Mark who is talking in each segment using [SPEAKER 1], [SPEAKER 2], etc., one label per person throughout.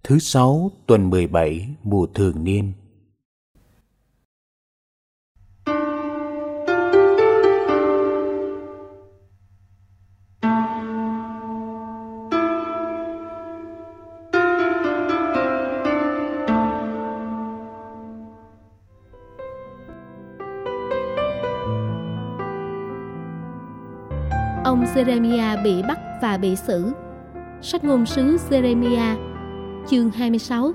[SPEAKER 1] Thứ Sáu tuần 17 mùa thường niên.
[SPEAKER 2] Ông Jeremia bị bắt và bị xử. Sách ngôn sứ Jeremia, chương 26.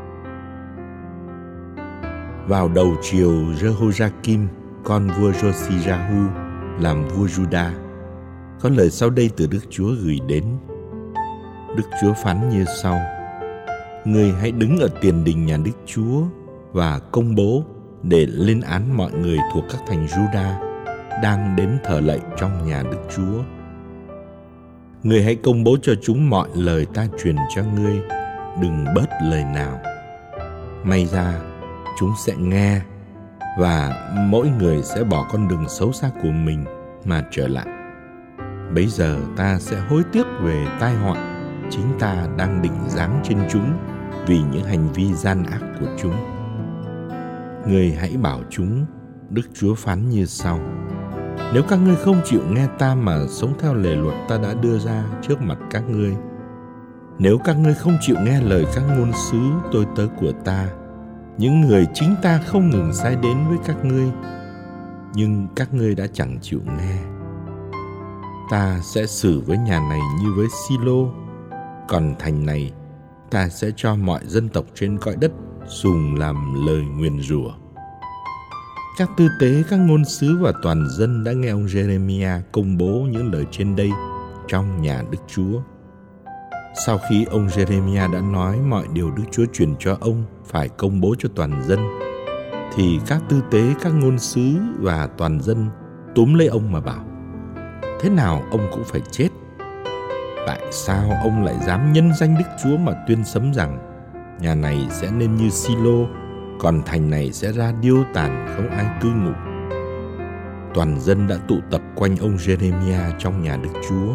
[SPEAKER 3] Vào đầu triều Jehoiakim, con vua Josiah làm vua Juda, có lời sau đây từ Đức Chúa gửi đến. Đức Chúa phán như sau: Ngươi hãy đứng ở tiền đình nhà Đức Chúa và công bố để lên án mọi người thuộc các thành Juda đang đến thờ lạy trong nhà Đức Chúa. Ngươi hãy công bố cho chúng mọi lời ta truyền cho ngươi, đừng bớt lời nào. May ra chúng sẽ nghe, và mỗi người sẽ bỏ con đường xấu xa của mình mà trở lại. Bấy giờ ta sẽ hối tiếc về tai họa chính ta đang định giáng trên chúng vì những hành vi gian ác của chúng. Ngươi hãy bảo chúng, Đức Chúa phán như sau: Nếu các ngươi không chịu nghe ta mà sống theo lề luật ta đã đưa ra trước mặt các ngươi, nếu các ngươi không chịu nghe lời các ngôn sứ tôi tớ của ta, những người chính ta không ngừng sai đến với các ngươi, nhưng các ngươi đã chẳng chịu nghe, ta sẽ xử với nhà này như với Silo, còn thành này ta sẽ cho mọi dân tộc trên cõi đất dùng làm lời nguyền rủa. Các tư tế, các ngôn sứ và toàn dân đã nghe ông Jeremia công bố những lời trên đây trong nhà Đức Chúa. Sau khi ông Jeremia đã nói mọi điều Đức Chúa truyền cho ông phải công bố cho toàn dân, thì các tư tế, các ngôn sứ và toàn dân túm lấy ông mà bảo: Thế nào ông cũng phải chết. Tại sao ông lại dám nhân danh Đức Chúa mà tuyên sấm rằng nhà này sẽ nên như Silo, còn thành này sẽ ra điêu tàn không ai cư ngụ? Toàn dân đã tụ tập quanh ông Jeremia trong nhà Đức Chúa.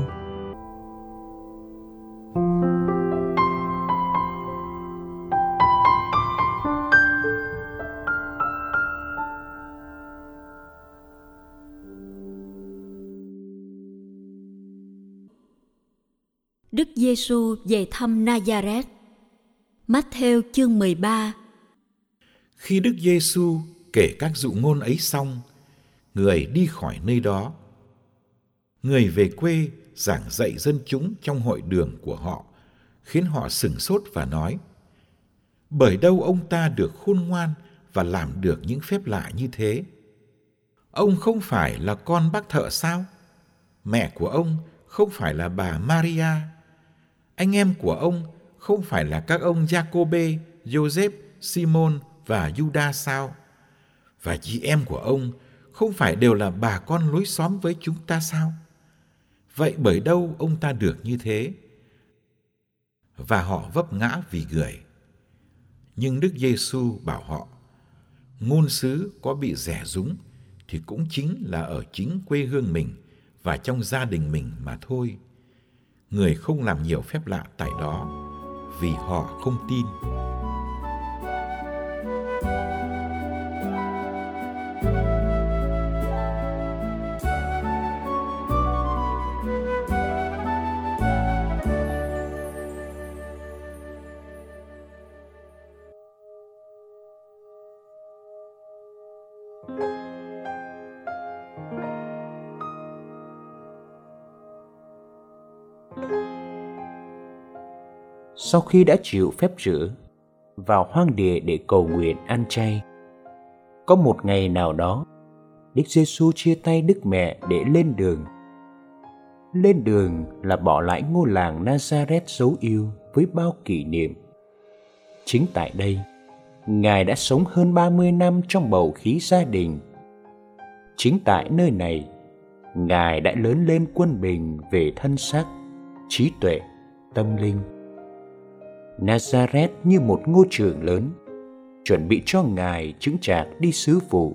[SPEAKER 4] Đức Giêsu về thăm Na-gia-rét. Mát-thêu chương 13.
[SPEAKER 5] Khi Đức Giêsu kể các dụ ngôn ấy xong, người đi khỏi nơi đó. Người về quê giảng dạy dân chúng trong hội đường của họ, khiến họ sửng sốt và nói: Bởi đâu ông ta được khôn ngoan và làm được những phép lạ như thế? Ông không phải là con bác thợ sao? Mẹ của ông không phải là bà Maria? Anh em của ông không phải là các ông Giacôbê, Joseph, Simon và Juda sao? Và chị em của ông không phải đều là bà con lối xóm với chúng ta sao? Vậy bởi đâu ông ta được như thế? Và họ vấp ngã vì người. Nhưng Đức Giêsu bảo họ: Ngôn sứ có bị rẻ rúng thì cũng chính là ở chính quê hương mình và trong gia đình mình mà thôi. Người không làm nhiều phép lạ tại đó vì họ không tin.
[SPEAKER 1] Sau khi đã chịu phép rửa, vào hoang địa để cầu nguyện ăn chay, có một ngày nào đó, Đức Giêsu chia tay Đức Mẹ để lên đường. Lên đường là bỏ lại ngôi làng Na-gia-rét dấu yêu với bao kỷ niệm. Chính tại đây, Ngài đã sống hơn 30 năm trong bầu khí gia đình. Chính tại nơi này, Ngài đã lớn lên quân bình về thân xác, trí tuệ, tâm linh. Na-gia-rét như một ngôi trường lớn, chuẩn bị cho Ngài chững chạc đi sứ vụ.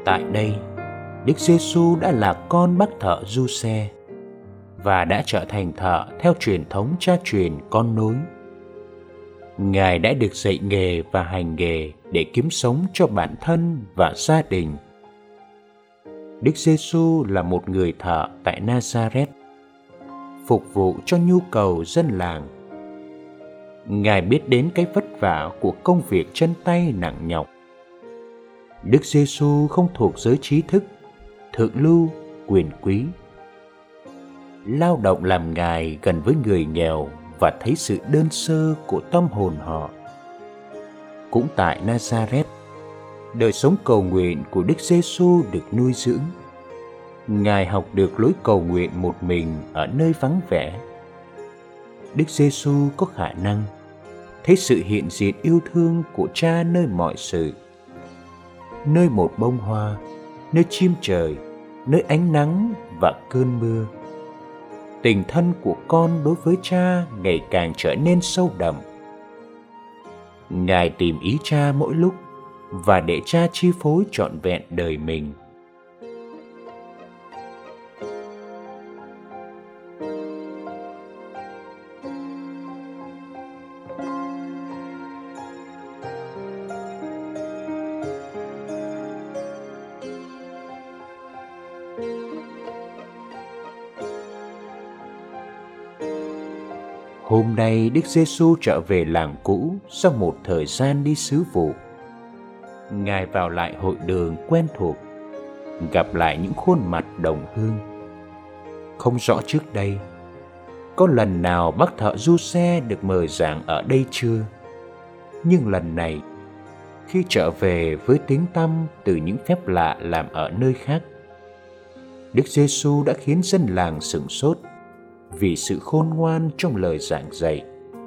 [SPEAKER 1] Tại đây, Đức Giêsu đã là con bác thợ Giuse và đã trở thành thợ theo truyền thống cha truyền con nối. Ngài đã được dạy nghề và hành nghề để kiếm sống cho bản thân và gia đình. Đức Giêsu là một người thợ tại Nazareth, phục vụ cho nhu cầu dân làng. Ngài biết đến cái vất vả của công việc chân tay nặng nhọc. Đức Giêsu không thuộc giới trí thức, thượng lưu, quyền quý. Lao động làm Ngài gần với người nghèo và thấy sự đơn sơ của tâm hồn họ. Cũng tại Nazareth, đời sống cầu nguyện của Đức Giêsu được nuôi dưỡng. Ngài học được lối cầu nguyện một mình ở nơi vắng vẻ. Đức Giêsu có khả năng thấy sự hiện diện yêu thương của Cha nơi mọi sự. Nơi một bông hoa, nơi chim trời, nơi ánh nắng và cơn mưa. Tình thân của con đối với Cha ngày càng trở nên sâu đậm. Ngài tìm ý Cha mỗi lúc và để Cha chi phối trọn vẹn đời mình. Hôm nay Đức Giêsu trở về làng cũ sau một thời gian đi sứ vụ. Ngài vào lại hội đường quen thuộc, gặp lại những khuôn mặt đồng hương. Không rõ trước đây, có lần nào bác thợ Giuse được mời giảng ở đây chưa? Nhưng lần này, khi trở về với tiếng tăm từ những phép lạ làm ở nơi khác, Đức Giêsu đã khiến dân làng sửng sốt vì sự khôn ngoan trong lời giảng dạy.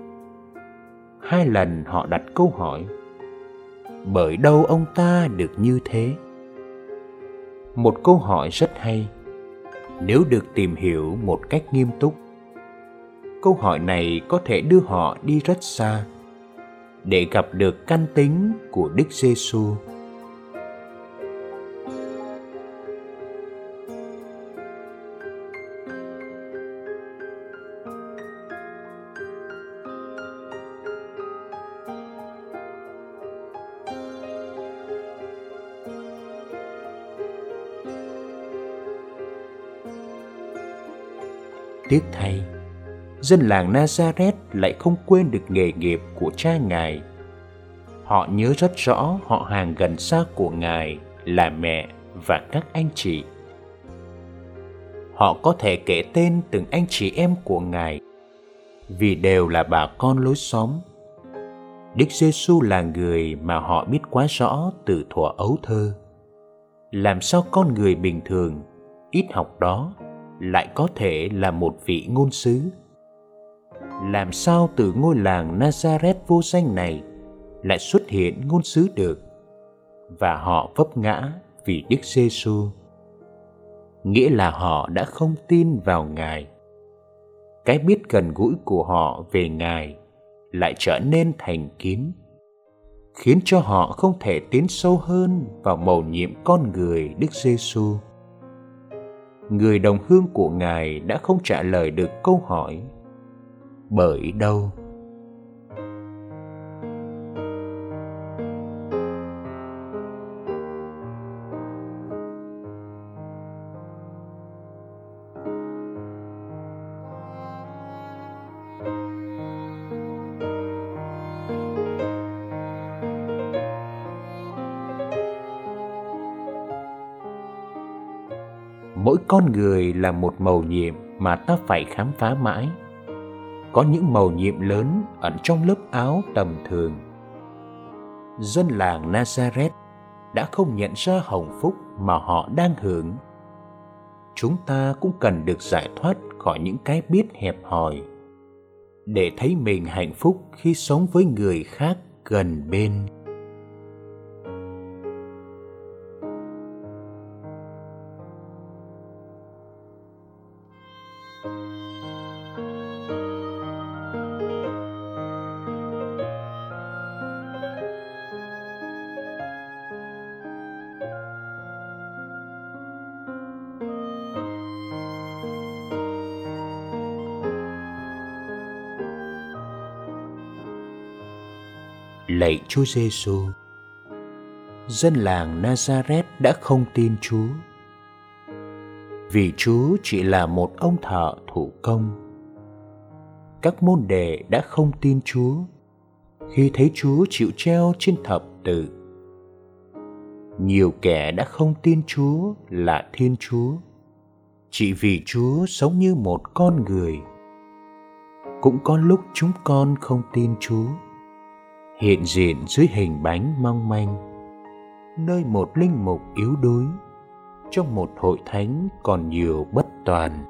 [SPEAKER 1] 2 lần họ đặt câu hỏi: bởi đâu ông ta được như thế? Một câu hỏi rất hay nếu được tìm hiểu một cách nghiêm túc. Câu hỏi này có thể đưa họ đi rất xa để gặp được căn tính của Đức Giêsu. Tiếc thay, dân làng Nazareth lại không quên được nghề nghiệp của Cha Ngài. Họ nhớ rất rõ họ hàng gần xa của Ngài là mẹ và các anh chị. Họ có thể kể tên từng anh chị em của Ngài vì đều là bà con lối xóm. Đức Giêsu là người mà họ biết quá rõ từ thuở ấu thơ. Làm sao con người bình thường, ít học đó lại có thể là một vị ngôn sứ? Làm sao từ ngôi làng Nazareth vô danh này lại xuất hiện ngôn sứ được? Và họ vấp ngã vì Đức Giêsu, nghĩa là họ đã không tin vào Ngài. Cái biết gần gũi của họ về Ngài lại trở nên thành kiến, khiến cho họ không thể tiến sâu hơn vào mầu nhiệm con người Đức Giêsu. Người đồng hương của Ngài đã không trả lời được câu hỏi bởi đâu. Mỗi con người là một mầu nhiệm mà ta phải khám phá mãi. Có những mầu nhiệm lớn ẩn trong lớp áo tầm thường. Dân làng Nazareth đã không nhận ra hồng phúc mà họ đang hưởng. Chúng ta cũng cần được giải thoát khỏi những cái biết hẹp hòi, để thấy mình hạnh phúc khi sống với người khác gần bên. Lạy Chúa Giêsu, dân làng Nazareth đã không tin Chúa, vì Chúa chỉ là một ông thợ thủ công. Các môn đệ đã không tin Chúa khi thấy Chúa chịu treo trên thập tự. Nhiều kẻ đã không tin Chúa là Thiên Chúa, chỉ vì Chúa sống như một con người. Cũng có lúc chúng con không tin Chúa, hiện diện dưới hình bánh mong manh, nơi một linh mục yếu đuối, trong một hội thánh còn nhiều bất toàn.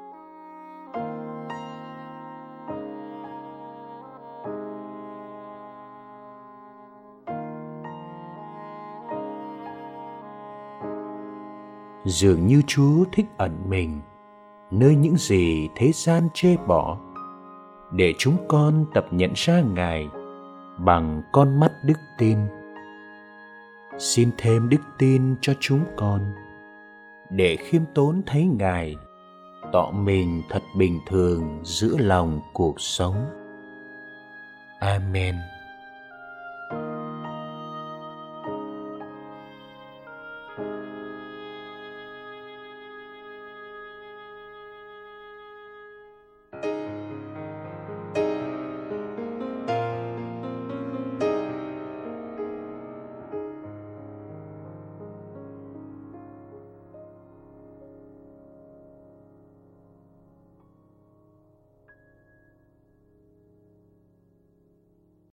[SPEAKER 1] Dường như Chúa thích ẩn mình nơi những gì thế gian chê bỏ, để chúng con tập nhận ra Ngài bằng con mắt đức tin. Xin thêm đức tin cho chúng con, để khiêm tốn thấy Ngài, tỏ mình thật bình thường giữa lòng cuộc sống. Amen.